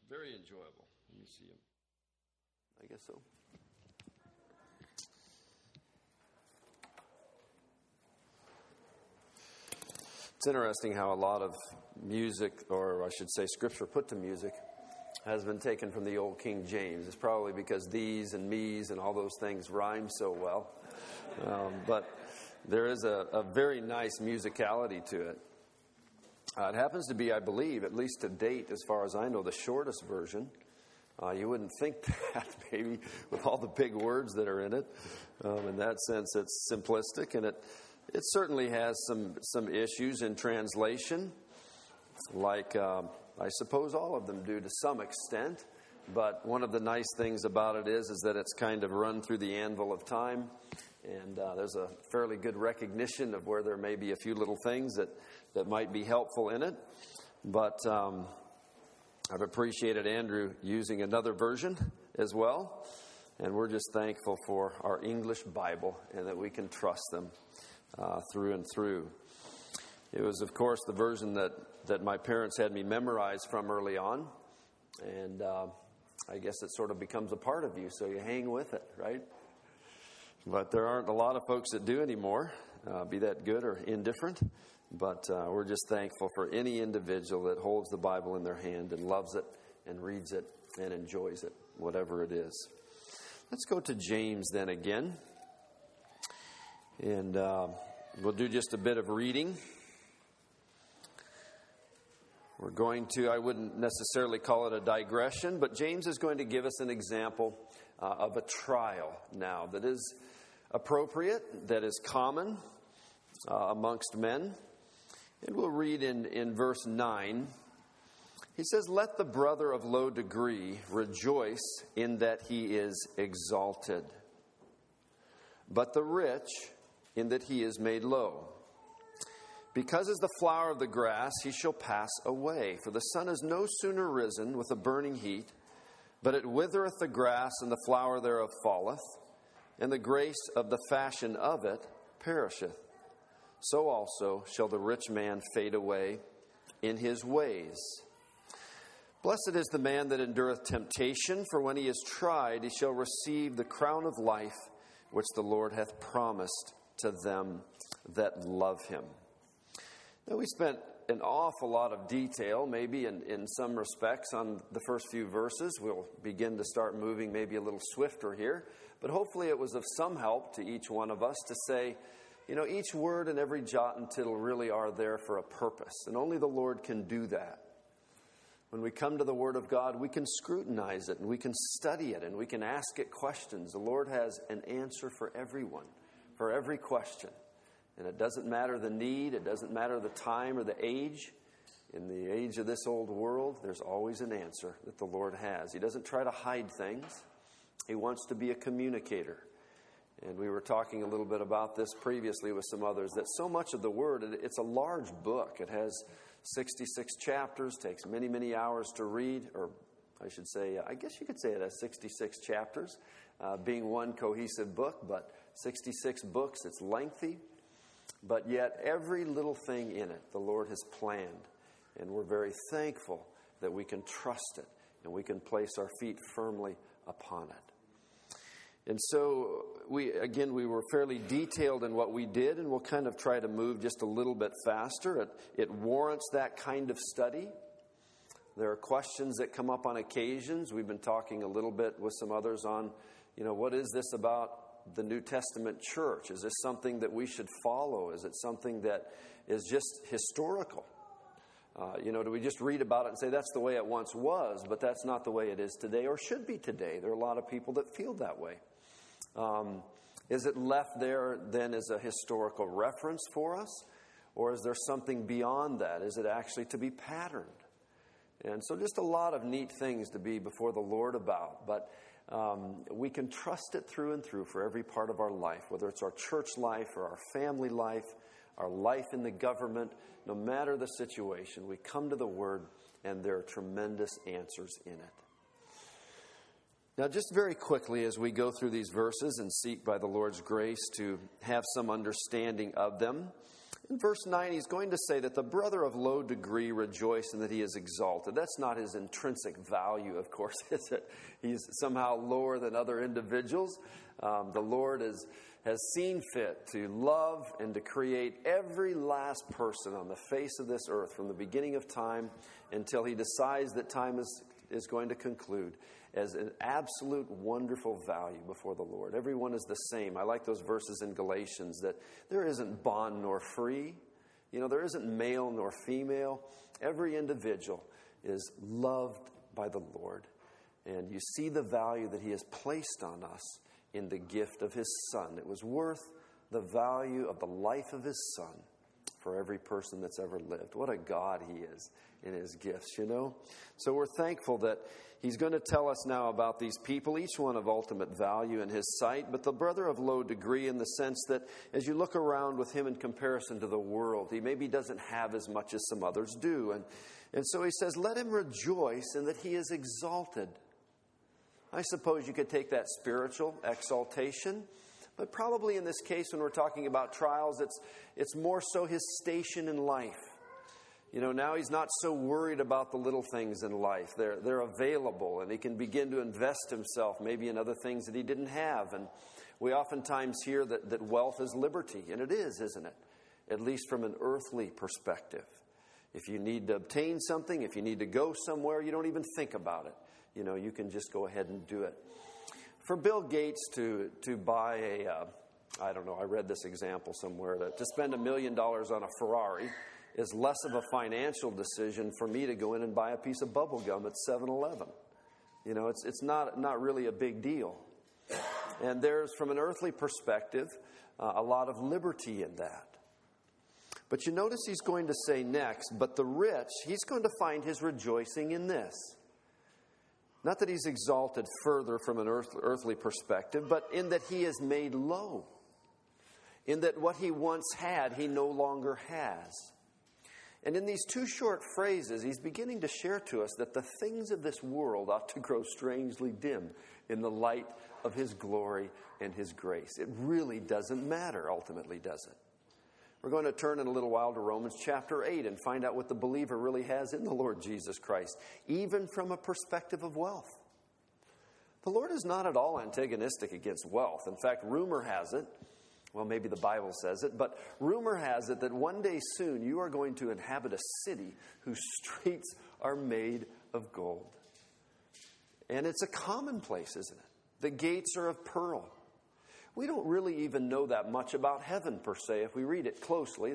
Very enjoyable. Let me see him. I guess so. It's interesting how a lot of music, or I should say scripture put to music, has been taken from the old King James. It's probably because these and me's and all those things rhyme so well. But there is a very nice musicality to it. It happens to be, I believe, at least to date, as far as I know, the shortest version. You wouldn't think that, maybe, with all the big words that are in it. In that sense, it's simplistic, and it certainly has some issues in translation, like I suppose all of them do to some extent. But one of the nice things about it is that it's kind of run through the anvil of time, and there's a fairly good recognition of where there may be a few little things that might be helpful in it. But I've appreciated Andrew using another version as well, and we're just thankful for our English Bible and that we can trust them through and through. It was, of course, the version that my parents had me memorize from early on, and I guess it sort of becomes a part of you, so you hang with it, right? But there aren't a lot of folks that do anymore, be that good or indifferent. But we're just thankful for any individual that holds the Bible in their hand and loves it and reads it and enjoys it, whatever it is. Let's go to James then again. And we'll do just a bit of reading. We're going to, I wouldn't necessarily call it a digression, but James is going to give us an example of a trial now that is appropriate, that is common amongst men. And we'll read in verse 9. He says, "Let the brother of low degree rejoice in that he is exalted, but the rich in that he is made low. Because as the flower of the grass he shall pass away. For the sun is no sooner risen with a burning heat, but it withereth the grass, and the flower thereof falleth, and the grace of the fashion of it perisheth. So also shall the rich man fade away in his ways. Blessed is the man that endureth temptation, for when he is tried, he shall receive the crown of life, which the Lord hath promised to them that love him." Now, we spent an awful lot of detail, maybe in some respects, on the first few verses. We'll begin to start moving maybe a little swifter here. But hopefully it was of some help to each one of us to say, each word and every jot and tittle really are there for a purpose. And only the Lord can do that. When we come to the Word of God, we can scrutinize it and we can study it and we can ask it questions. The Lord has an answer for everyone, for every question. And it doesn't matter the need, it doesn't matter the time or the age. In the age of this old world, there's always an answer that the Lord has. He doesn't try to hide things. He wants to be a communicator. And we were talking a little bit about this previously with some others, that so much of the Word, it's a large book. It has 66 chapters, takes many, many hours to read, or I should say, I guess you could say it has 66 chapters, being one cohesive book, but 66 books, it's lengthy. But yet every little thing in it, the Lord has planned. And we're very thankful that we can trust it and we can place our feet firmly upon it. And so, we were fairly detailed in what we did, and we'll kind of try to move just a little bit faster. It warrants that kind of study. There are questions that come up on occasions. We've been talking a little bit with some others on, what is this about the New Testament church? Is this something that we should follow? Is it something that is just historical? Do we just read about it and say that's the way it once was, but that's not the way it is today or should be today? There are a lot of people that feel that way. Is it left there then as a historical reference for us? Or is there something beyond that? Is it actually to be patterned? And so just a lot of neat things to be before the Lord about. But we can trust it through and through for every part of our life, whether it's our church life or our family life, our life in the government. No matter the situation, we come to the Word and there are tremendous answers in it. Now, just very quickly as we go through these verses and seek by the Lord's grace to have some understanding of them, In verse 9, he's going to say that the brother of low degree rejoiced in that he is exalted. That's not his intrinsic value, of course, is it? He's somehow lower than other individuals. The Lord has seen fit to love and to create every last person on the face of this earth from the beginning of time until he decides that time is going to conclude as an absolute wonderful value before the Lord. Everyone is the same. I like those verses in Galatians that there isn't bond nor free. There isn't male nor female. Every individual is loved by the Lord. And you see the value that he has placed on us in the gift of his Son. It was worth the value of the life of his Son for every person that's ever lived. What a God he is in his gifts, So we're thankful that he's going to tell us now about these people, each one of ultimate value in his sight, but the brother of low degree in the sense that as you look around with him in comparison to the world, he maybe doesn't have as much as some others do. And so he says, let him rejoice in that he is exalted. I suppose you could take that spiritual exaltation, but probably in this case when we're talking about trials, it's more so his station in life. Now he's not so worried about the little things in life. They're available, and he can begin to invest himself maybe in other things that he didn't have. And we oftentimes hear that wealth is liberty, and it is, isn't it? At least from an earthly perspective. If you need to obtain something, if you need to go somewhere, you don't even think about it. You can just go ahead and do it. For Bill Gates to buy I read this example somewhere, that to spend $1 million on a Ferrari is less of a financial decision for me to go in and buy a piece of bubble gum at 7-Eleven. It's not really a big deal. And there's, from an earthly perspective, a lot of liberty in that. But you notice he's going to say next, but the rich, he's going to find his rejoicing in this. Not that he's exalted further from an earthly perspective, but in that he is made low. In that what he once had, he no longer has. And in these two short phrases, he's beginning to share to us that the things of this world ought to grow strangely dim in the light of his glory and his grace. It really doesn't matter, ultimately, does it? We're going to turn in a little while to Romans chapter 8 and find out what the believer really has in the Lord Jesus Christ, even from a perspective of wealth. The Lord is not at all antagonistic against wealth. In fact, rumor has it, well, maybe the Bible says it, but rumor has it that one day soon you are going to inhabit a city whose streets are made of gold. And it's a commonplace, isn't it? The gates are of pearl. We don't really even know that much about heaven, per se, if we read it closely.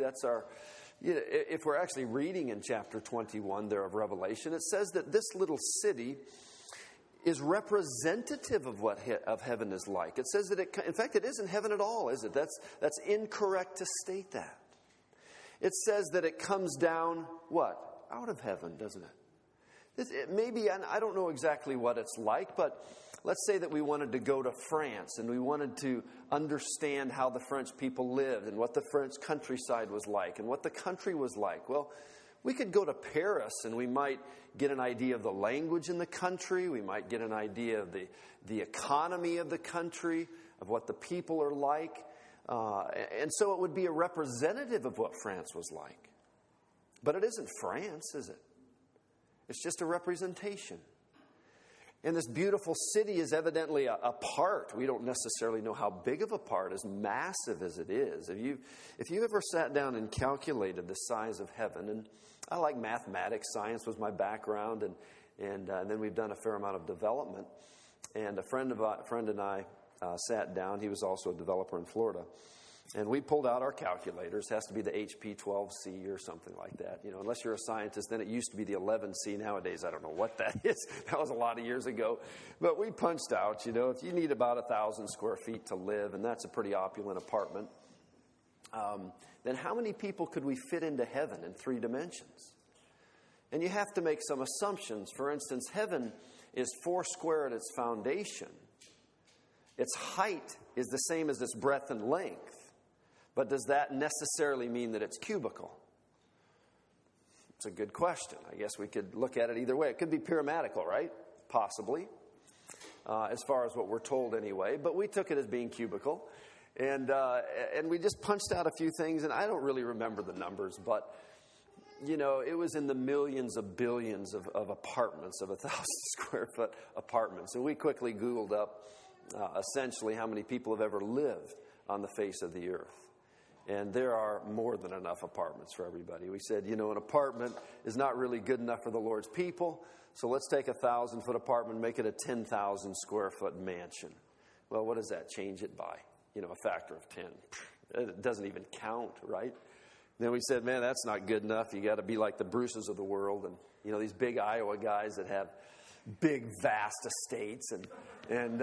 If we're actually reading in chapter 21 there of Revelation, it says that this little city is representative of what of heaven is like. It says that in fact, it isn't heaven at all, is it? That's incorrect to state that. It says that it comes down, what? Out of heaven, doesn't it? Maybe, I don't know exactly what it's like, but let's say that we wanted to go to France and we wanted to understand how the French people lived and what the French countryside was like and what the country was like. Well, we could go to Paris and we might get an idea of the language in the country. We might get an idea of the economy of the country, of what the people are like. And so it would be a representative of what France was like. But it isn't France, is it? It's just a representation. And this beautiful city is evidently a part. We don't necessarily know how big of a part, as massive as it is. If you ever sat down and calculated the size of heaven, and I like mathematics, science was my background, and then we've done a fair amount of development. And a friend and I sat down. He was also a developer in Florida. And we pulled out our calculators. It has to be the HP 12C or something like that. Unless you're a scientist, then it used to be the 11C. Nowadays, I don't know what that is. That was a lot of years ago. But we punched out, if you need about 1,000 square feet to live, and that's a pretty opulent apartment, then how many people could we fit into heaven in 3 dimensions? And you have to make some assumptions. For instance, heaven is 4 square at its foundation. Its height is the same as its breadth and length. But does that necessarily mean that it's cubical? It's a good question. I guess we could look at it either way. It could be pyramidal, right? Possibly, as far as what we're told anyway. But we took it as being cubical. And we just punched out a few things, and I don't really remember the numbers, but, you know, it was in the millions of billions of apartments, of 1,000 square foot apartments. And we quickly Googled up essentially how many people have ever lived on the face of the earth. And there are more than enough apartments for everybody. We said, you know, an apartment is not really good enough for the Lord's people, so let's take a 1,000-foot apartment and make it a 10,000 square foot mansion. Well, what does that change it by? You know, a factor of 10. It doesn't even count, right? Then we said, man, that's not good enough. You got to be like the Bruces of the world, and you know, these big Iowa guys that have big, vast estates, and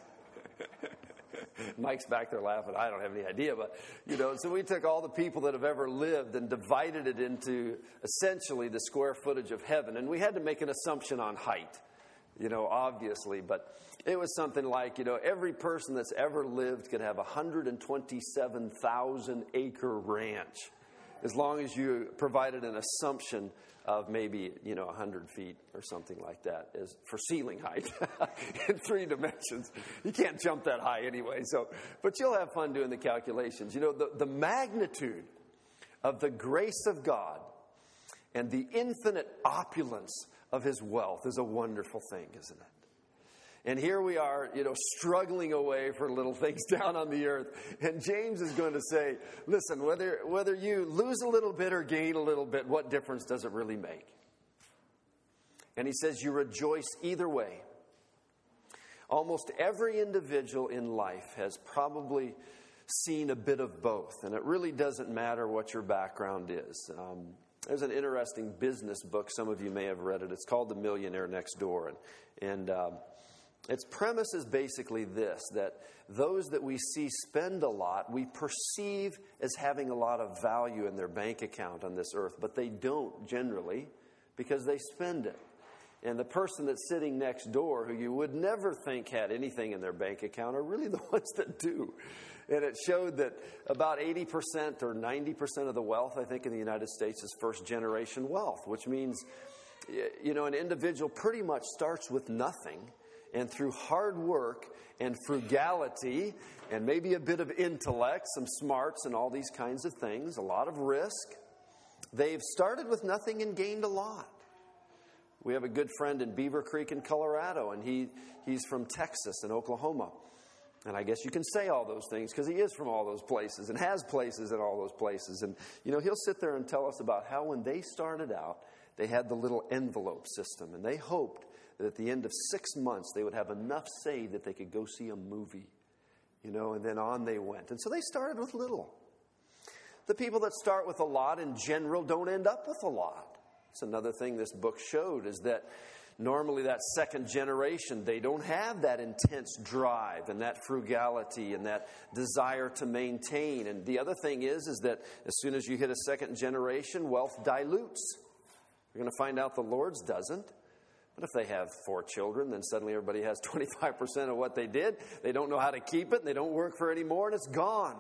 Mike's back there laughing. I don't have any idea, but you know, so we took all the people that have ever lived and divided it into essentially the square footage of heaven, and we had to make an assumption on height, you know, obviously, but it was something like, you know, every person that's ever lived could have a 127,000 acre ranch, as long as you provided an assumption of maybe, you know, 100 feet or something like that is for ceiling height in 3 dimensions. You can't jump that high anyway. So, but you'll have fun doing the calculations. You know, the magnitude of the grace of God and the infinite opulence of His wealth is a wonderful thing, isn't it? And here we are, you know, struggling away for little things down on the earth. And James is going to say, listen, whether you lose a little bit or gain a little bit, what difference does it really make? And he says, you rejoice either way. Almost every individual in life has probably seen a bit of both. And it really doesn't matter what your background is. There's an interesting business book. Some of you may have read it. It's called The Millionaire Next Door. And its premise is basically this, that those that we see spend a lot, we perceive as having a lot of value in their bank account on this earth, but they don't generally because they spend it. And the person that's sitting next door, who you would never think had anything in their bank account, are really the ones that do. And it showed that about 80% or 90% of the wealth, I think, in the United States is first-generation wealth, which means, you know, an individual pretty much starts with nothing. And through hard work and frugality and maybe a bit of intellect, some smarts and all these kinds of things, a lot of risk, they've started with nothing and gained a lot. We have a good friend in Beaver Creek in Colorado, and he's from Texas and Oklahoma. And I guess you can say all those things because he is from all those places and has places in all those places. And, you know, he'll sit there and tell us about how when they started out, they had the little envelope system, and they hoped that at the end of 6 months, they would have enough saved that they could go see a movie, you know, and then on they went. And so they started with little. The people that start with a lot in general don't end up with a lot. It's another thing this book showed, is that normally that second generation, they don't have that intense drive and that frugality and that desire to maintain. And the other thing is that as soon as you hit a second generation, wealth dilutes. You're going to find out the Lord's doesn't. But if they have 4 children, then suddenly everybody has 25% of what they did. They don't know how to keep it, and they don't work for it anymore, and it's gone.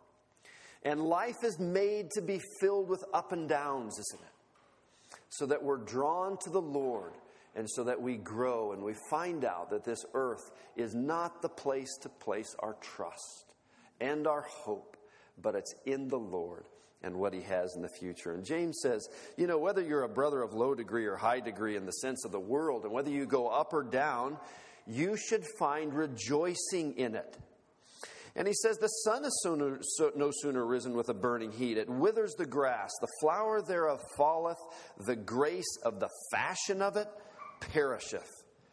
And life is made to be filled with up and downs, isn't it? So that we're drawn to the Lord, and so that we grow, and we find out that this earth is not the place to place our trust and our hope, but it's in the Lord and what He has in the future. And James says, you know, whether you're a brother of low degree or high degree in the sense of the world, and whether you go up or down, you should find rejoicing in it. And he says, the sun is no sooner risen with a burning heat. It withers the grass. The flower thereof falleth. The grace of the fashion of it perisheth.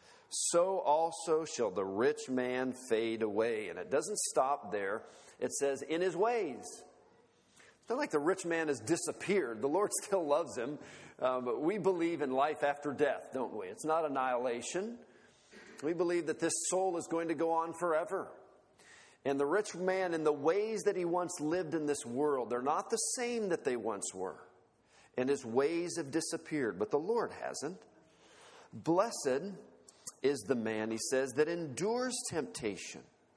So also shall the rich man fade away. And it doesn't stop there. It says, in his ways. It's not like the rich man has disappeared. The Lord still loves him. But we believe in life after death, don't we? It's not annihilation. We believe that this soul is going to go on forever. And the rich man, in the ways that he once lived in this world, they're not the same that they once were. And his ways have disappeared, but the Lord hasn't. Blessed is the man, he says, that endures temptation.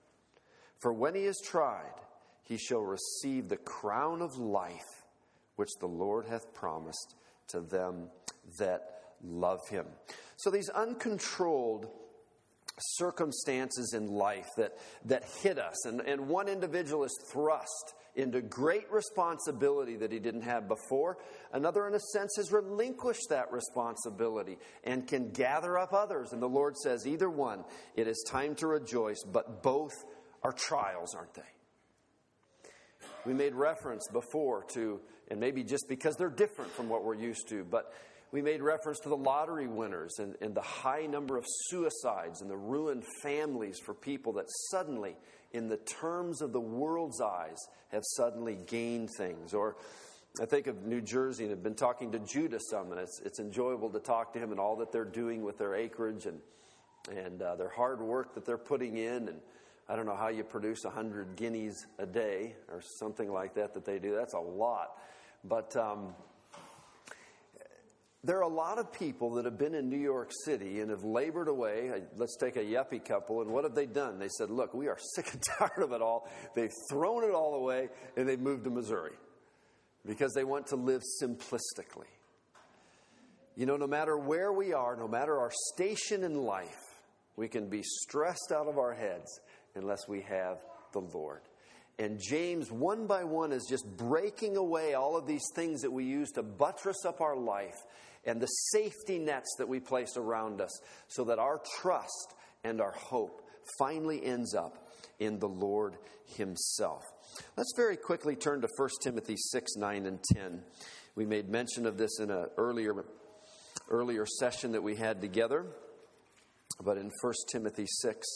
For when he is tried, he shall receive the crown of life, which the Lord hath promised to them that love him. So these uncontrolled circumstances in life that hit us. And one individual is thrust into great responsibility that he didn't have before. Another, in a sense, has relinquished that responsibility and can gather up others. And the Lord says, either one, it is time to rejoice, but both are trials, aren't they? We made reference before to, and maybe just because they're different from what we're used to, but we made reference to the lottery winners and the high number of suicides and the ruined families for people that suddenly, in the terms of the world's eyes, have suddenly gained things. Or I think of New Jersey, and I've been talking to Judah some, and it's enjoyable to talk to him and all that they're doing with their acreage and their hard work that they're putting in. And I don't know how you produce 100 guineas a day or something like that they do. That's a lot. But there are a lot of people that have been in New York City and have labored away. Let's take a yuppie couple, and what have they done? They said, look, we are sick and tired of it all. They've thrown it all away, and they've moved to Missouri because they want to live simplistically. You know, no matter where we are, no matter our station in life, we can be stressed out of our heads unless we have the Lord. And James, one by one, is just breaking away all of these things that we use to buttress up our life and the safety nets that we place around us so that our trust and our hope finally ends up in the Lord himself. Let's very quickly turn to 1 Timothy 6, 9, and 10. We made mention of this in an earlier session that we had together. But in 1 Timothy 6,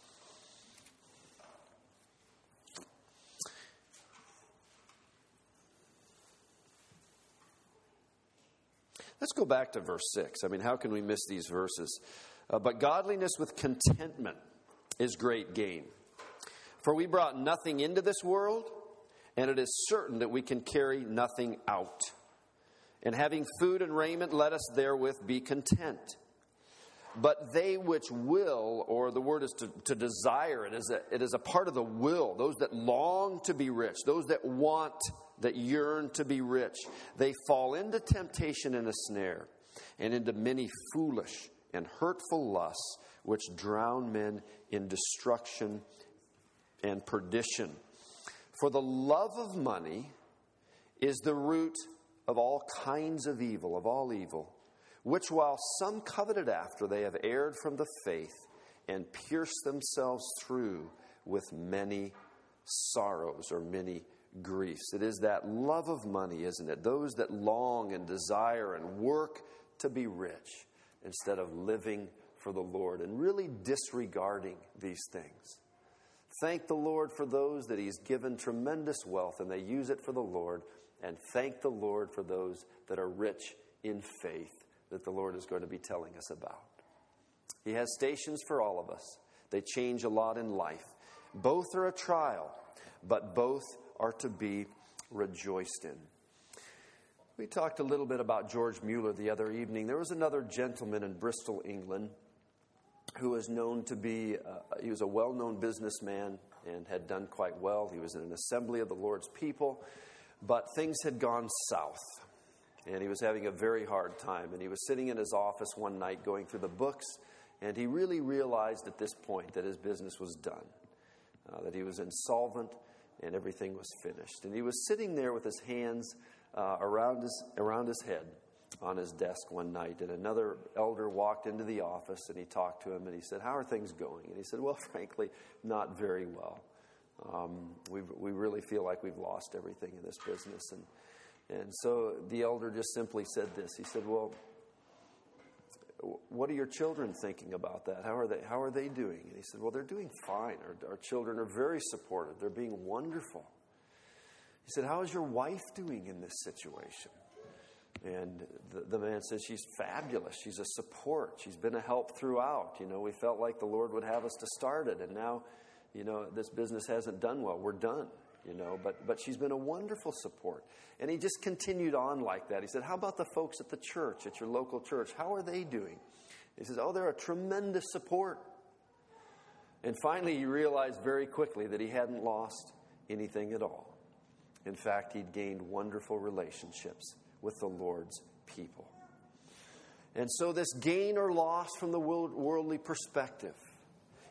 let's go back to verse 6. I mean, how can we miss these verses? But godliness with contentment is great gain. For we brought nothing into this world, and it is certain that we can carry nothing out. And having food and raiment, let us therewith be content. But they which will, or the word is to desire, it is a part of the will, those that long to be rich, those that want, that yearn to be rich, they fall into temptation and a snare, and into many foolish and hurtful lusts, which drown men in destruction and perdition. For the love of money is the root of all kinds of evil, of all evil, which while some coveted after, they have erred from the faith and pierced themselves through with many sorrows or many griefs. It is that love of money, isn't it? Those that long and desire and work to be rich instead of living for the Lord and really disregarding these things. Thank the Lord for those that he's given tremendous wealth and they use it for the Lord, and thank the Lord for those that are rich in faith that the Lord is going to be telling us about. He has stations for all of us. They change a lot in life. Both are a trial, but both are to be rejoiced in. We talked a little bit about George Mueller the other evening. There was another gentleman in Bristol, England, who was known to be, he was a well-known businessman and had done quite well. He was in an assembly of the Lord's people, but things had gone south. And he was having a very hard time. And he was sitting in his office one night going through the books. And he really realized at this point that his business was done. That he was insolvent and everything was finished. And he was sitting there with his hands around his head on his desk one night. And another elder walked into the office and he talked to him. And he said, "How are things going?" And he said, "Well, frankly, not very well. We really feel like we've lost everything in this business." And so the elder just simply said this. He said, "Well, what are your children thinking about that? How are they doing?" And he said, "Well, they're doing fine. Our children are very supportive. They're being wonderful." He said, "How is your wife doing in this situation?" And the man said, "She's fabulous. She's a support. She's been a help throughout. You know, we felt like the Lord would have us to start it. And now, you know, this business hasn't done well. We're done. You know, but she's been a wonderful support." And he just continued on like that. He said, "How about the folks at the church, at your local church? How are they doing?" He says, "Oh, they're a tremendous support." And finally, he realized very quickly that he hadn't lost anything at all. In fact, he'd gained wonderful relationships with the Lord's people. And so this gain or loss from the worldly perspective,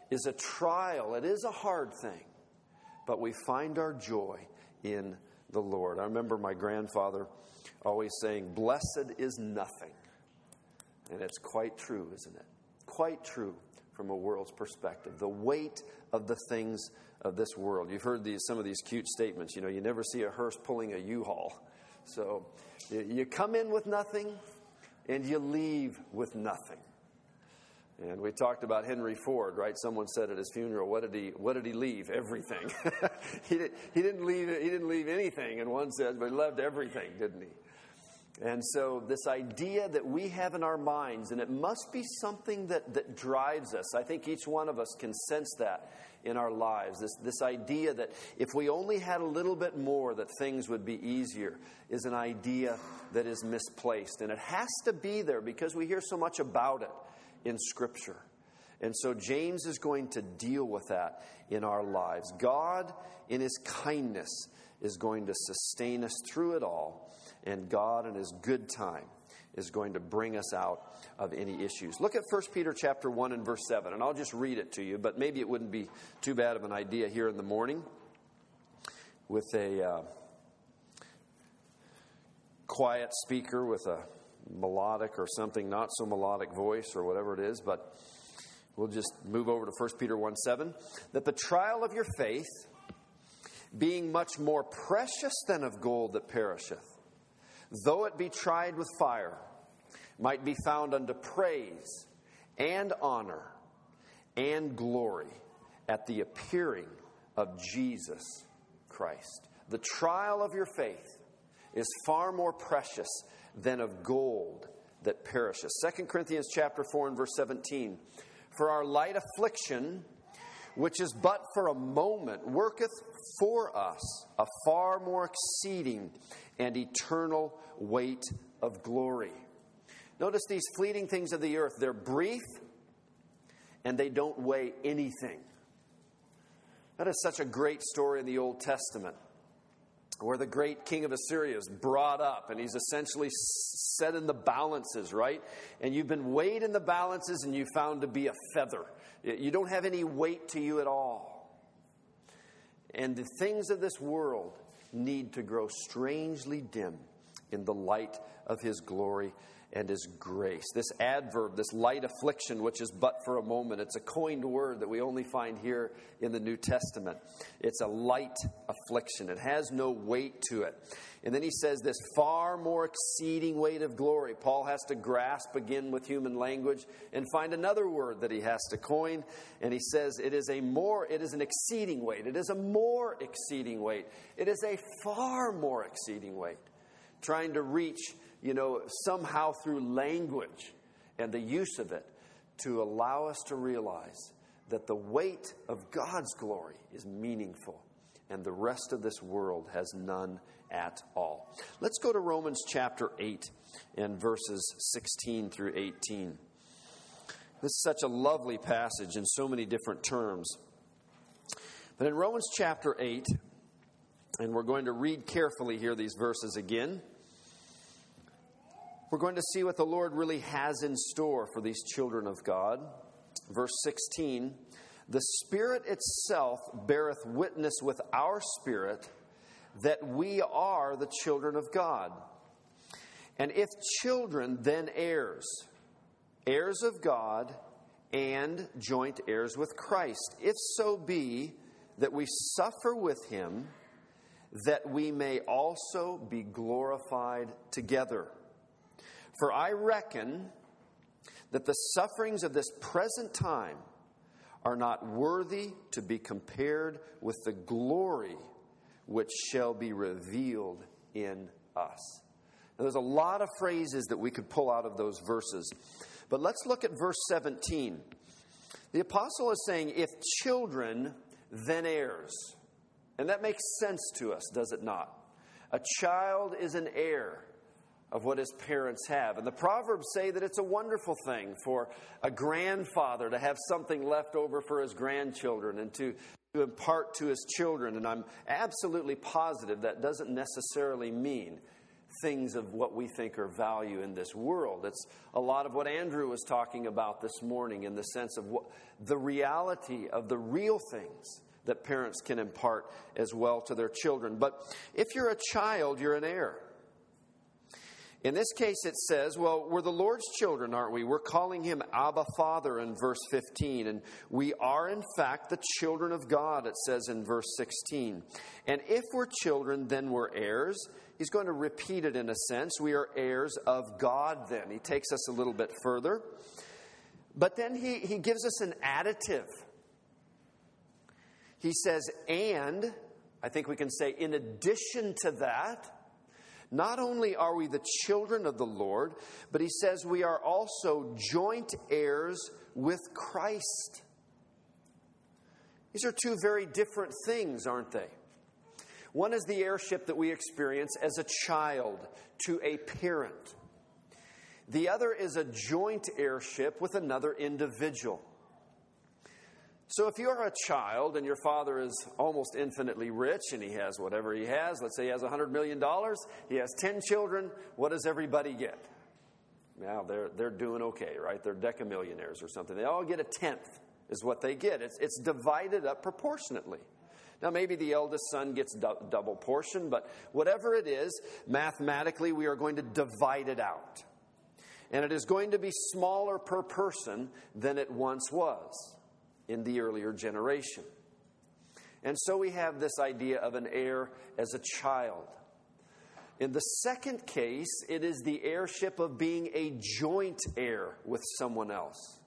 is a trial. It is a hard thing. But we find our joy in the Lord. I remember my grandfather always saying, "Blessed is nothing." And it's quite true, isn't it? Quite true from a world's perspective. The weight of the things of this world. You've heard some of these cute statements. You know, you never see a hearse pulling a U-Haul. So you come in with nothing and you leave with nothing. And we talked about Henry Ford, right? Someone said at his funeral, what did he leave? Everything. he didn't leave anything in one sense, but he left everything, didn't he? And so this idea that we have in our minds, and it must be something that drives us. I think each one of us can sense that in our lives. This idea that if we only had a little bit more, that things would be easier, is an idea that is misplaced. And it has to be there because we hear so much about it in Scripture. And so James is going to deal with that in our lives. God, in His kindness, is going to sustain us through it all. And God, in His good time, is going to bring us out of any issues. Look at 1 Peter chapter 1 and verse 7. And I'll just read it to you, but maybe it wouldn't be too bad of an idea here in the morning with a quiet speaker with a melodic or something, not so melodic voice or whatever it is, but we'll just move over to 1 Peter 1:7. That the trial of your faith, being much more precious than of gold that perisheth, though it be tried with fire, might be found unto praise and honor and glory at the appearing of Jesus Christ. The trial of your faith is far more precious than of gold that perishes. 2 Corinthians chapter 4 and verse 17. For our light affliction, which is but for a moment, worketh for us a far more exceeding and eternal weight of glory. Notice these fleeting things of the earth. They're brief and they don't weigh anything. That is such a great story in the Old Testament, where the great king of Assyria is brought up and he's essentially set in the balances, right? And you've been weighed in the balances and you found to be a feather. You don't have any weight to you at all. And the things of this world need to grow strangely dim in the light of His glory and His grace. This adverb, this light affliction, which is but for a moment, it's a coined word that we only find here in the New Testament. It's a light affliction. It has no weight to it. And then he says this far more exceeding weight of glory. Paul has to grasp again with human language and find another word that he has to coin. And he says it is an exceeding weight. It is a more exceeding weight. It is a far more exceeding weight. Trying to reach, somehow through language and the use of it to allow us to realize that the weight of God's glory is meaningful and the rest of this world has none at all. Let's go to Romans chapter 8 and verses 16 through 18. This is such a lovely passage in so many different terms. But in Romans chapter 8, and we're going to read carefully here these verses again, we're going to see what the Lord really has in store for these children of God. Verse 16, the Spirit itself beareth witness with our spirit that we are the children of God. And if children, then heirs, heirs of God, and joint heirs with Christ, if so be that we suffer with Him, that we may also be glorified together. For I reckon that the sufferings of this present time are not worthy to be compared with the glory which shall be revealed in us. Now, there's a lot of phrases that we could pull out of those verses. But let's look at verse 17. The apostle is saying, if children, then heirs. And that makes sense to us, does it not? A child is an heir of what his parents have. And the Proverbs say that it's a wonderful thing for a grandfather to have something left over for his grandchildren and to impart to his children. And I'm absolutely positive that doesn't necessarily mean things of what we think are value in this world. It's a lot of what Andrew was talking about this morning in the sense of the reality of the real things that parents can impart as well to their children. But if you're a child, you're an heir. In this case, it says, well, we're the Lord's children, aren't we? We're calling him Abba Father in verse 15. And we are, in fact, the children of God, it says in verse 16. And if we're children, then we're heirs. He's going to repeat it in a sense. We are heirs of God then. He takes us a little bit further. But then he gives us an additive. He says, and, I think we can say, in addition to that, not only are we the children of the Lord, but he says we are also joint heirs with Christ. These are two very different things, aren't they? One is the heirship that we experience as a child to a parent. The other is a joint heirship with another individual. So if you're a child and your father is almost infinitely rich and he has whatever he has, let's say he has $100 million, he has 10 children, what does everybody get? Now, they're doing okay, right? They're decamillionaires or something. They all get a tenth is what they get. It's divided up proportionately. Now, maybe the eldest son gets double portion, but whatever it is, mathematically we are going to divide it out. And it is going to be smaller per person than it once was in the earlier generation. And so we have this idea of an heir as a child. In the second case, it is the heirship of being a joint heir with someone else.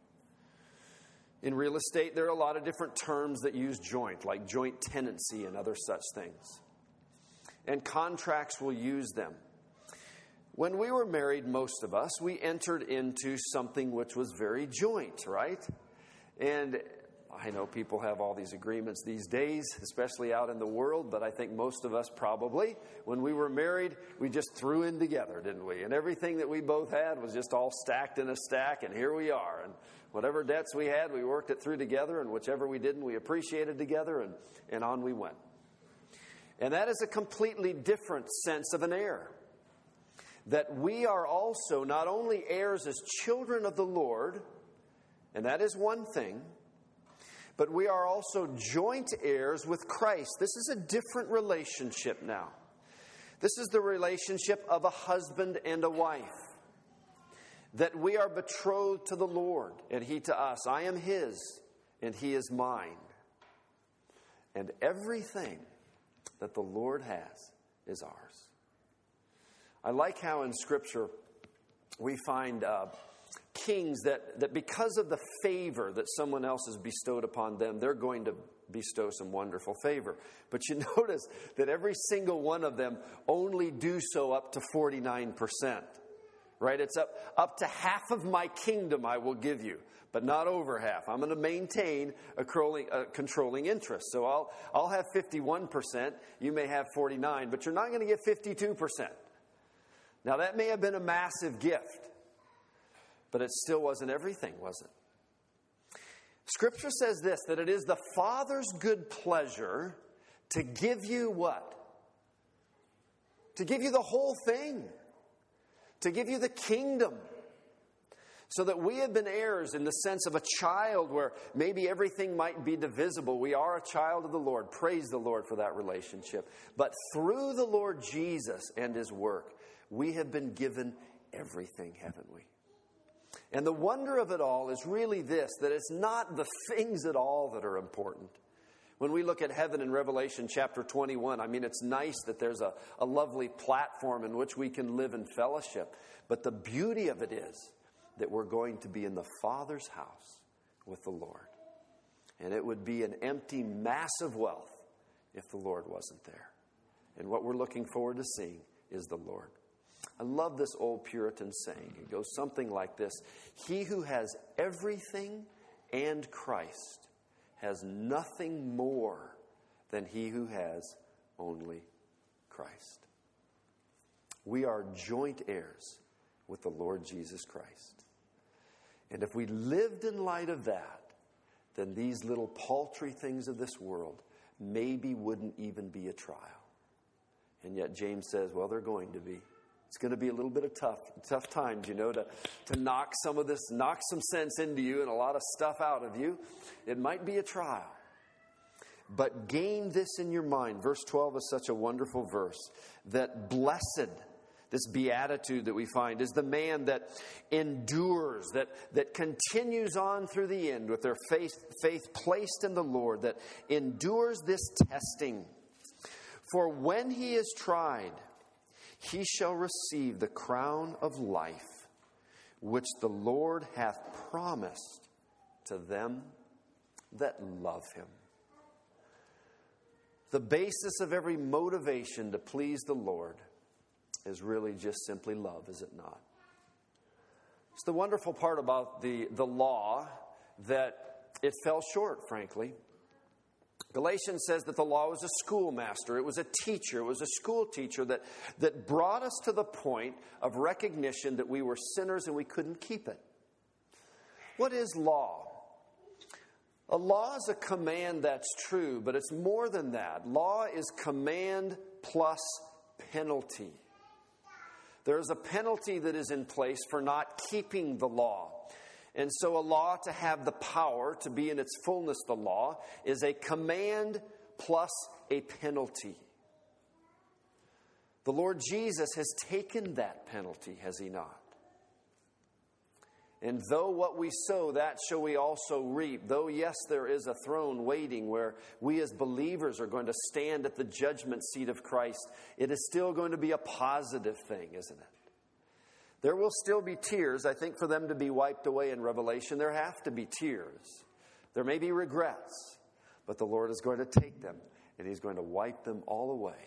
In real estate, there are a lot of different terms that use joint, like joint tenancy and other such things. And contracts will use them. When we were married, most of us, we entered into something which was very joint, right? And I know people have all these agreements these days, especially out in the world, but I think most of us probably, when we were married, we just threw in together, didn't we? And everything that we both had was just all stacked in a stack, and here we are. And whatever debts we had, we worked it through together, and whichever we didn't, we appreciated together, and on we went. And that is a completely different sense of an heir. That we are also not only heirs as children of the Lord, and that is one thing, but we are also joint heirs with Christ. This is a different relationship now. This is the relationship of a husband and a wife. That we are betrothed to the Lord, and he to us. I am his, and he is mine. And everything that the Lord has is ours. I like how in Scripture we find kings that because of the favor that someone else has bestowed upon them, they're going to bestow some wonderful favor. But you notice that every single one of them only do so up to 49%. Right? It's up to half of my kingdom I will give you, but not over half. I'm going to maintain a controlling interest. So I'll have 51%, you may have 49%, but you're not going to get 52%. Now that may have been a massive gift, but it still wasn't everything, was it? Scripture says this, that it is the Father's good pleasure to give you what? To give you the whole thing. To give you the kingdom. So that we have been heirs in the sense of a child where maybe everything might be divisible. We are a child of the Lord. Praise the Lord for that relationship. But through the Lord Jesus and his work, we have been given everything, haven't we? And the wonder of it all is really this, that it's not the things at all that are important. When we look at heaven in Revelation chapter 21, I mean, it's nice that there's a lovely platform in which we can live in fellowship. But the beauty of it is that we're going to be in the Father's house with the Lord. And it would be an empty mass of wealth if the Lord wasn't there. And what we're looking forward to seeing is the Lord. I love this old Puritan saying. It goes something like this. He who has everything and Christ has nothing more than he who has only Christ. We are joint heirs with the Lord Jesus Christ. And if we lived in light of that, then these little paltry things of this world maybe wouldn't even be a trial. And yet James says, well, they're going to be. It's going to be a little bit of tough times, to knock some sense into you and a lot of stuff out of you. It might be a trial. But gain this in your mind. Verse 12 is such a wonderful verse. That blessed, this beatitude that we find, is the man that endures, that continues on through the end with their faith placed in the Lord, that endures this testing. For when he is tried, he shall receive the crown of life, which the Lord hath promised to them that love him. The basis of every motivation to please the Lord is really just simply love, is it not? It's the wonderful part about the law that it fell short, frankly. Galatians says that the law was a schoolmaster. It was a teacher. It was a school teacher that brought us to the point of recognition that we were sinners and we couldn't keep it. What is law? A law is a command, that's true, but it's more than that. Law is command plus penalty. There is a penalty that is in place for not keeping the law. And so a law, to have the power to be in its fullness, the law, is a command plus a penalty. The Lord Jesus has taken that penalty, has he not? And though what we sow, that shall we also reap. Though, yes, there is a throne waiting where we as believers are going to stand at the judgment seat of Christ, it is still going to be a positive thing, isn't it? There will still be tears. I think for them to be wiped away in Revelation, there have to be tears. There may be regrets, but the Lord is going to take them and he's going to wipe them all away.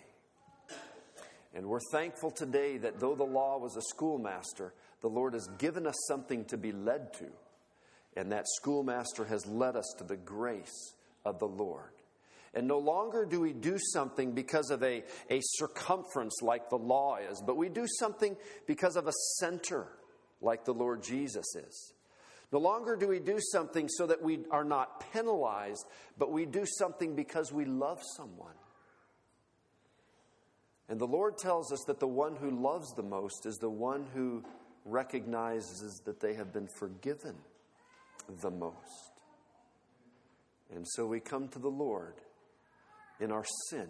And we're thankful today that though the law was a schoolmaster, the Lord has given us something to be led to. And that schoolmaster has led us to the grace of the Lord. And no longer do we do something because of a circumference like the law is, but we do something because of a center like the Lord Jesus is. No longer do we do something so that we are not penalized, but we do something because we love someone. And the Lord tells us that the one who loves the most is the one who recognizes that they have been forgiven the most. And so we come to the Lord in our sin.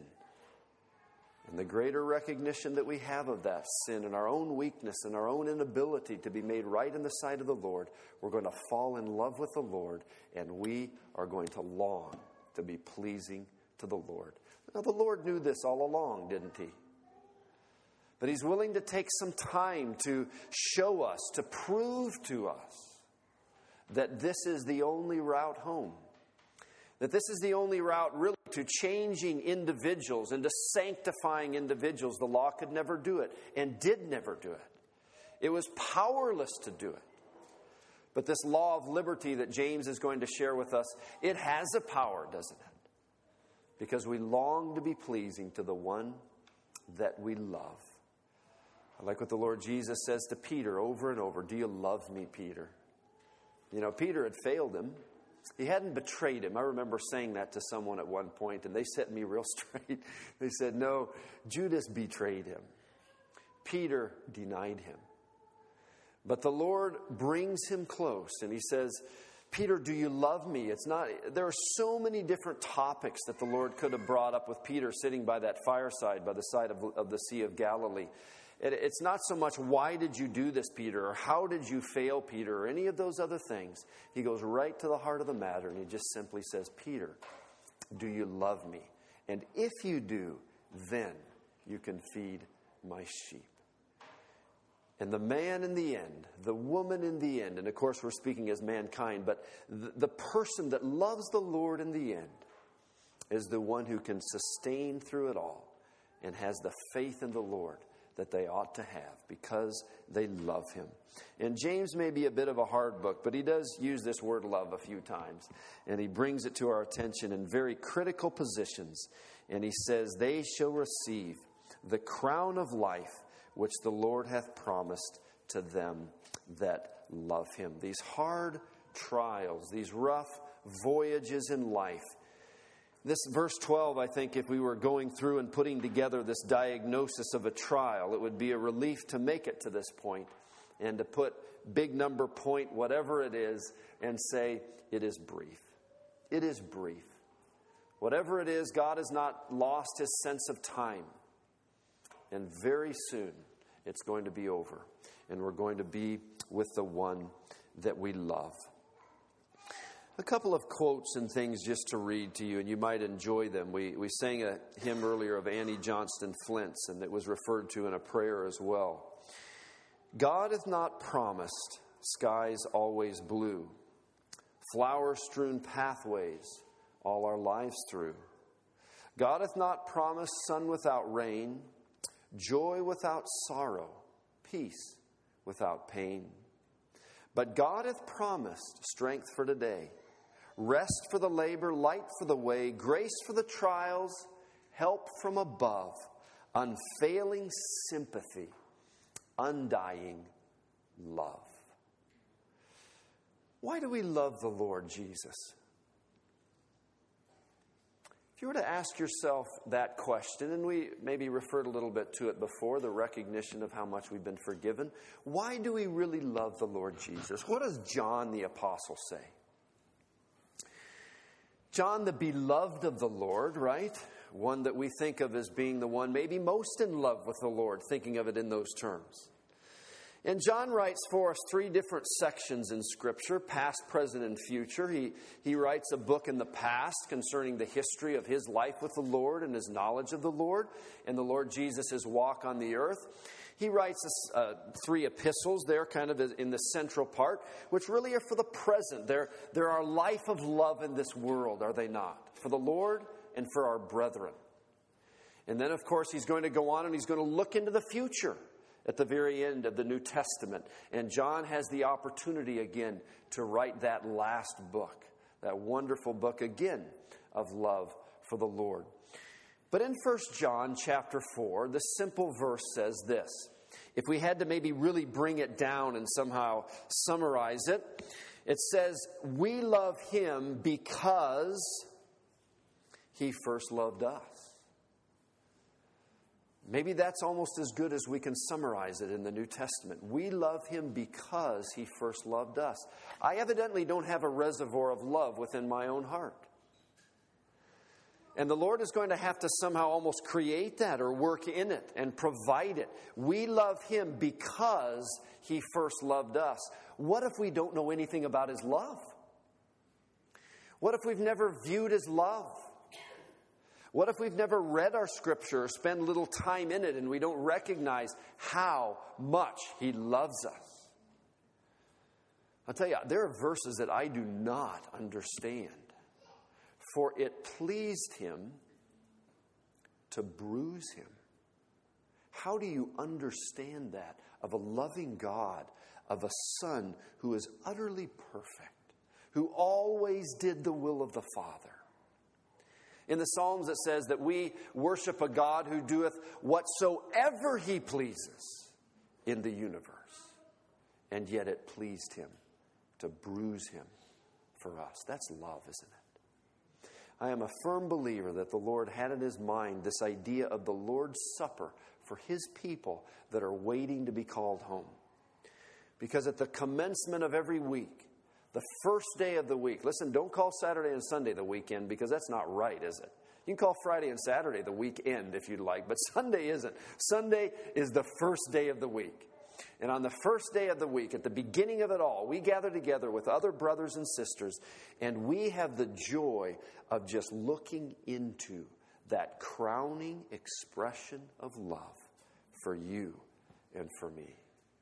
And the greater recognition that we have of that sin and our own weakness and our own inability to be made right in the sight of the Lord, we're going to fall in love with the Lord, and we are going to long to be pleasing to the Lord. Now, the Lord knew this all along, didn't he? But he's willing to take some time to show us, to prove to us that this is the only route home. That this is the only route really to changing individuals and to sanctifying individuals. The law could never do it and did never do it. It was powerless to do it. But this law of liberty that James is going to share with us, it has a power, doesn't it? Because we long to be pleasing to the one that we love. I like what the Lord Jesus says to Peter over and over. Do you love me, Peter? You know, Peter had failed him. He hadn't betrayed him. I remember saying that to someone at one point, and they set me real straight. They said, no, Judas betrayed him. Peter denied him. But the Lord brings him close, and he says, Peter, do you love me? There are so many different topics that the Lord could have brought up with Peter sitting by that fireside by the side of the Sea of Galilee. It's not so much, why did you do this, Peter, or how did you fail, Peter, or any of those other things. He goes right to the heart of the matter, and he just simply says, Peter, do you love me? And if you do, then you can feed my sheep. And the man in the end, the woman in the end, and of course we're speaking as mankind, but the person that loves the Lord in the end is the one who can sustain through it all and has the faith in the Lord that they ought to have because they love him. And James may be a bit of a hard book, but he does use this word love a few times. And he brings it to our attention in very critical positions. And he says, they shall receive the crown of life which the Lord hath promised to them that love him. These hard trials, these rough voyages in life, This verse 12, I think, if we were going through and putting together this diagnosis of a trial, it would be a relief to make it to this point and to put big number point, whatever it is, and say, it is brief. It is brief. Whatever it is, God has not lost his sense of time. And very soon, it's going to be over. And we're going to be with the one that we love. A couple of quotes and things just to read to you, and you might enjoy them. We sang a hymn earlier of Annie Johnston Flint's, and it was referred to in a prayer as well. God hath not promised skies always blue, flower-strewn pathways all our lives through. God hath not promised sun without rain, joy without sorrow, peace without pain. But God hath promised strength for today, rest for the labor, light for the way, grace for the trials, help from above, unfailing sympathy, undying love. Why do we love the Lord Jesus? If you were to ask yourself that question, and we maybe referred a little bit to it before, the recognition of how much we've been forgiven, why do we really love the Lord Jesus? What does John the Apostle say? John, the beloved of the Lord, right? One that we think of as being the one maybe most in love with the Lord, thinking of it in those terms. And John writes for us 3 different sections in Scripture, past, present, and future. He writes a book in the past concerning the history of his life with the Lord and his knowledge of the Lord and the Lord Jesus' walk on the earth. He writes 3 epistles there, kind of in the central part, which really are for the present. They're our life of love in this world, are they not? For the Lord and for our brethren. And then, of course, he's going to go on and he's going to look into the future at the very end of the New Testament. And John has the opportunity again to write that last book, that wonderful book again of love for the Lord. But in 1 John chapter 4, the simple verse says this. If we had to maybe really bring it down and somehow summarize it, it says, we love him because he first loved us. Maybe that's almost as good as we can summarize it in the New Testament. We love him because he first loved us. I evidently don't have a reservoir of love within my own heart. And the Lord is going to have to somehow almost create that or work in it and provide it. We love him because he first loved us. What if we don't know anything about his love? What if we've never viewed his love? What if we've never read our Scripture or spent little time in it and we don't recognize how much he loves us? I'll tell you, there are verses that I do not understand. For it pleased him to bruise him. How do you understand that of a loving God, of a Son who is utterly perfect, who always did the will of the Father? In the Psalms it says that we worship a God who doeth whatsoever he pleases in the universe. And yet it pleased him to bruise him for us. That's love, isn't it? I am a firm believer that the Lord had in his mind this idea of the Lord's Supper for his people that are waiting to be called home. Because at the commencement of every week, the first day of the week, listen, don't call Saturday and Sunday the weekend because that's not right, is it? You can call Friday and Saturday the weekend if you'd like, but Sunday isn't. Sunday is the first day of the week. And on the first day of the week, at the beginning of it all, we gather together with other brothers and sisters, and we have the joy of just looking into that crowning expression of love for you and for me.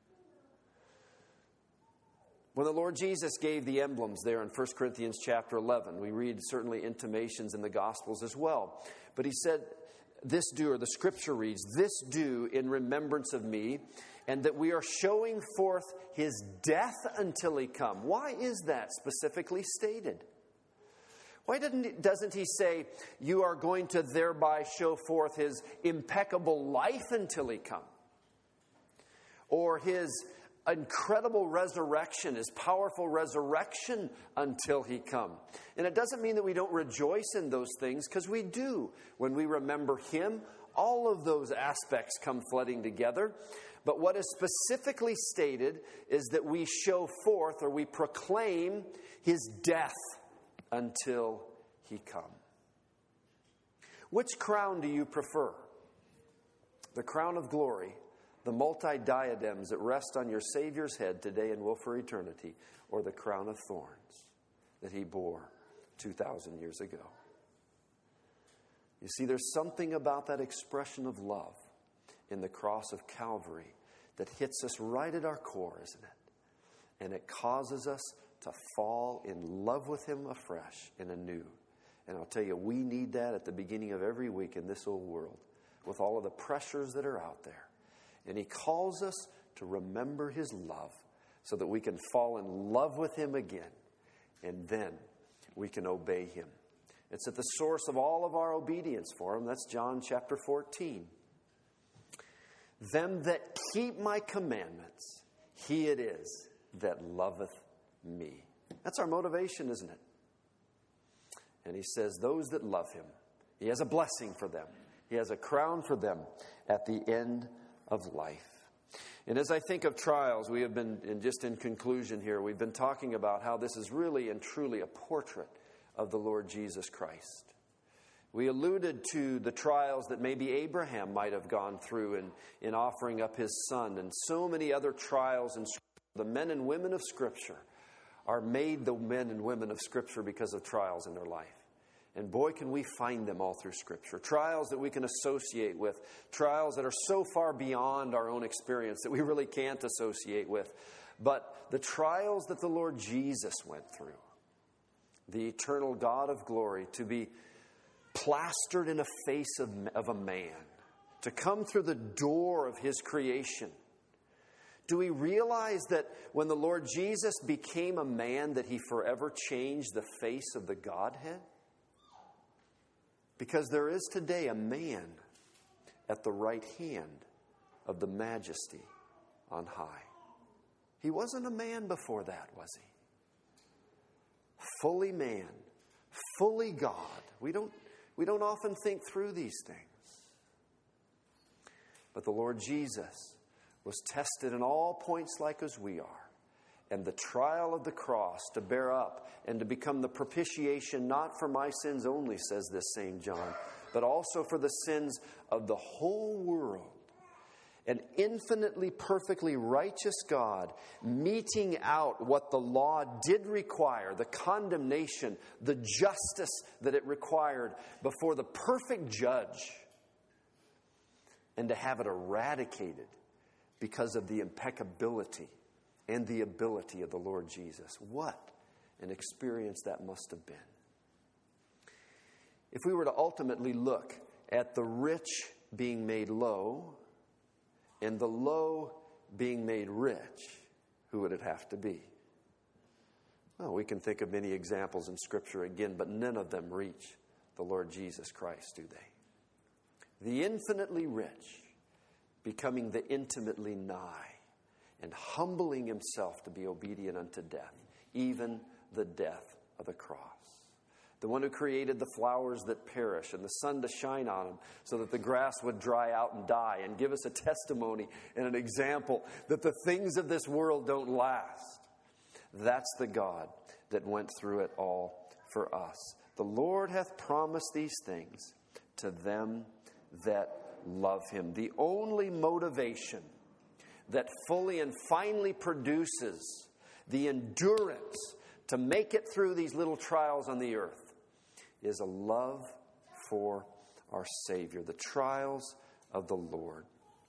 When the Lord Jesus gave the emblems there in 1 Corinthians chapter 11, we read certainly intimations in the Gospels as well. But he said, this do, or the Scripture reads, this do in remembrance of me, and that we are showing forth his death until he come. Why is that specifically stated? Why doesn't he say, you are going to thereby show forth his impeccable life until he come? Or his incredible resurrection, His powerful resurrection until He come. And it doesn't mean that we don't rejoice in those things, because we do. When we remember Him, all of those aspects come flooding together. But what is specifically stated is that we show forth, or we proclaim, His death until He come. Which crown do you prefer? The crown of glory, the multi-diadems that rest on your Savior's head today and will for eternity, or the crown of thorns that He bore 2,000 years ago? You see, there's something about that expression of love in the cross of Calvary that hits us right at our core, isn't it? And it causes us to fall in love with Him afresh and anew. And I'll tell you, we need that at the beginning of every week in this old world, with all of the pressures that are out there. And He calls us to remember His love so that we can fall in love with Him again. And then we can obey Him. It's at the source of all of our obedience for Him. That's John chapter 14. Them that keep my commandments, he it is that loveth me. That's our motivation, isn't it? And He says, those that love Him, He has a blessing for them. He has a crown for them at the end of life. And as I think of trials, we have been, and just in conclusion here, we've been talking about how this is really and truly a portrait of the Lord Jesus Christ. We alluded to the trials that maybe Abraham might have gone through in offering up his son, and so many other trials. And the men and women of Scripture are made the men and women of Scripture because of trials in their life. And boy, can we find them all through Scripture. Trials that we can associate with. Trials that are so far beyond our own experience that we really can't associate with. But the trials that the Lord Jesus went through, the eternal God of glory, to be plastered in the face of a man, to come through the door of His creation. Do we realize that when the Lord Jesus became a man, that He forever changed the face of the Godhead? Because there is today a man at the right hand of the Majesty on high. He wasn't a man before that, was He? Fully man, fully God. We don't often think through these things. But the Lord Jesus was tested in all points like as we are. And the trial of the cross to bear up and to become the propitiation, not for my sins only, says this same John, but also for the sins of the whole world. An infinitely, perfectly righteous God meting out what the law did require, the condemnation, the justice that it required before the perfect judge, and to have it eradicated because of the impeccability and the ability of the Lord Jesus. What an experience that must have been. If we were to ultimately look at the rich being made low and the low being made rich, who would it have to be? Well, we can think of many examples in Scripture again, but none of them reach the Lord Jesus Christ, do they? The infinitely rich becoming the intimately nigh, and humbling Himself to be obedient unto death, even the death of the cross. The one who created the flowers that perish and the sun to shine on them so that the grass would dry out and die, and give us a testimony and an example that the things of this world don't last. That's the God that went through it all for us. The Lord hath promised these things to them that love Him. The only motivation that fully and finally produces the endurance to make it through these little trials on the earth is a love for our Savior, the trials of the Lord.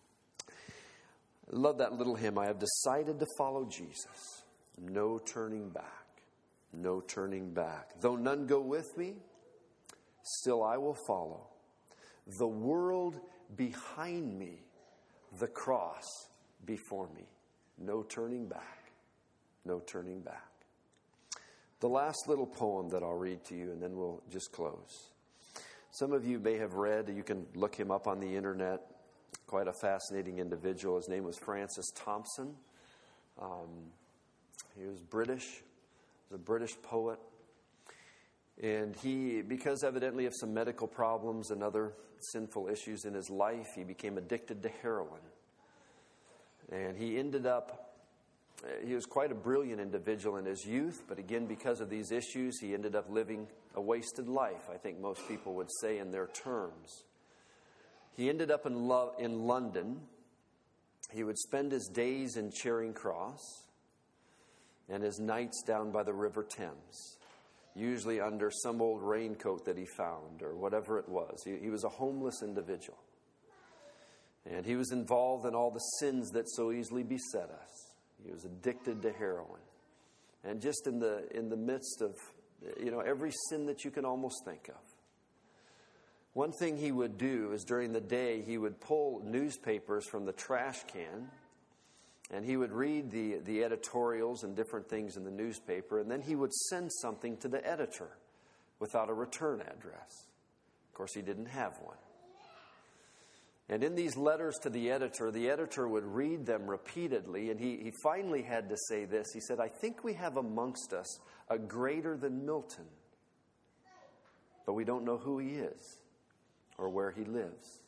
I love that little hymn, I have decided to follow Jesus. No turning back, no turning back. Though none go with me, still I will follow. The world behind me, the cross before me. No turning back. No turning back. The last little poem that I'll read to you, and then we'll just close. Some of you may have read, you can look him up on the internet, quite a fascinating individual. His name was Francis Thompson. He was British, a British poet. And he, because evidently of some medical problems and other sinful issues in his life, he became addicted to heroin. And he was quite a brilliant individual in his youth, but again, because of these issues, he ended up living a wasted life, I think most people would say in their terms. He ended up in London. He would spend his days in Charing Cross and his nights down by the River Thames, usually under some old raincoat that he found or whatever it was. He was a homeless individual. And he was involved in all the sins that so easily beset us. He was addicted to heroin. And just in the midst of, every sin that you can almost think of. One thing he would do is during the day, he would pull newspapers from the trash can, and he would read the editorials and different things in the newspaper, and then he would send something to the editor without a return address. Of course, he didn't have one. And in these letters to the editor would read them repeatedly, and he finally had to say this. He said, "I think we have amongst us a greater than Milton, but we don't know who he is or where he lives."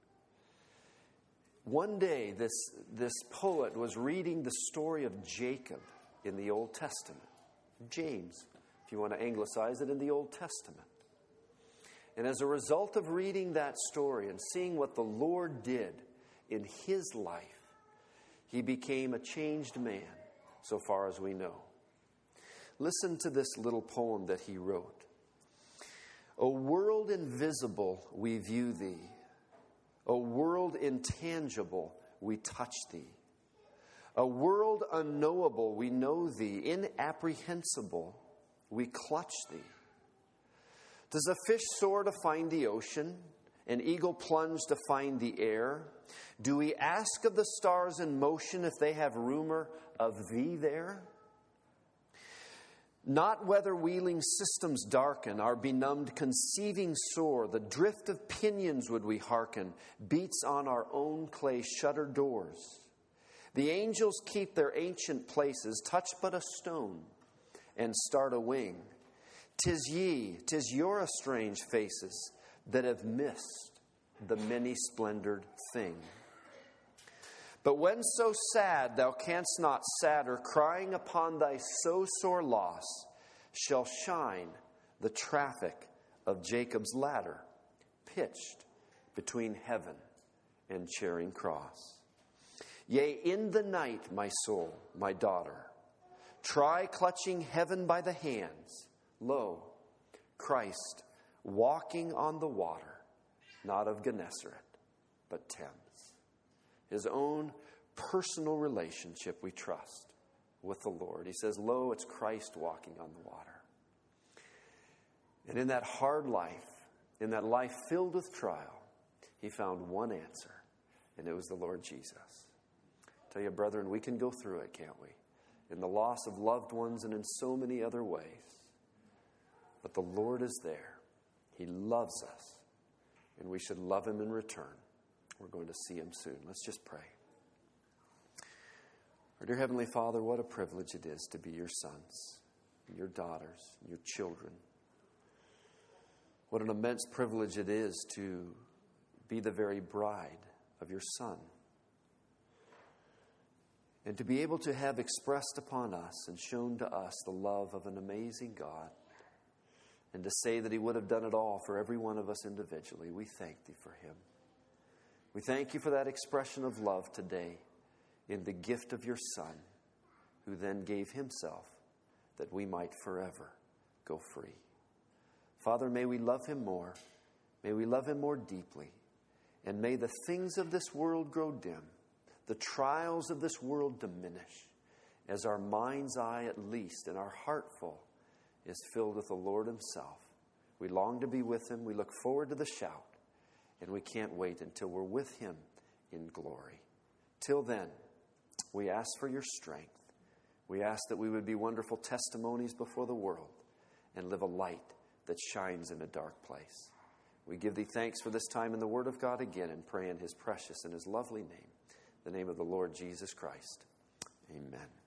One day, this poet was reading the story of Jacob in the Old Testament. James, if you want to anglicize it, in the Old Testament. And as a result of reading that story and seeing what the Lord did in his life, he became a changed man, so far as we know. Listen to this little poem that he wrote. "O world invisible, we view thee. O world intangible, we touch thee. A world unknowable, we know thee. Inapprehensible, we clutch thee. Does a fish soar to find the ocean? An eagle plunge to find the air? Do we ask of the stars in motion if they have rumor of thee there? Not whether wheeling systems darken, our benumbed conceiving soar, the drift of pinions would we hearken, beats on our own clay shuttered doors. The angels keep their ancient places, touch but a stone, and start a wing. 'Tis your estranged faces that have missed the many-splendored thing. But when so sad thou canst not sadder, crying upon thy so sore loss, shall shine the traffic of Jacob's ladder, pitched between heaven and Charing Cross. Yea, in the night, my soul, my daughter, try clutching heaven by the hands. Lo, Christ walking on the water, not of Gennesaret, but Thames." His own personal relationship, we trust, with the Lord. He says, "Lo, it's Christ walking on the water." And in that hard life, in that life filled with trial, he found one answer, and it was the Lord Jesus. I tell you, brethren, we can go through it, can't we? In the loss of loved ones and in so many other ways. But the Lord is there. He loves us, and we should love him in return. We're going to see him soon. Let's just pray. Our dear Heavenly Father, what a privilege it is to be your sons, your daughters, your children. What an immense privilege it is to be the very bride of your Son. And to be able to have expressed upon us and shown to us the love of an amazing God. And to say that he would have done it all for every one of us individually. We thank thee for him. We thank you for that expression of love today in the gift of your Son, who then gave himself that we might forever go free. Father, may we love him more. May we love him more deeply. And may the things of this world grow dim, the trials of this world diminish, as our mind's eye at least and our heart full is filled with the Lord himself. We long to be with him. We look forward to the shout. And we can't wait until we're with him in glory. Till then, we ask for your strength. We ask that we would be wonderful testimonies before the world and live a light that shines in a dark place. We give thee thanks for this time in the Word of God again and pray in his precious and his lovely name, the name of the Lord Jesus Christ. Amen.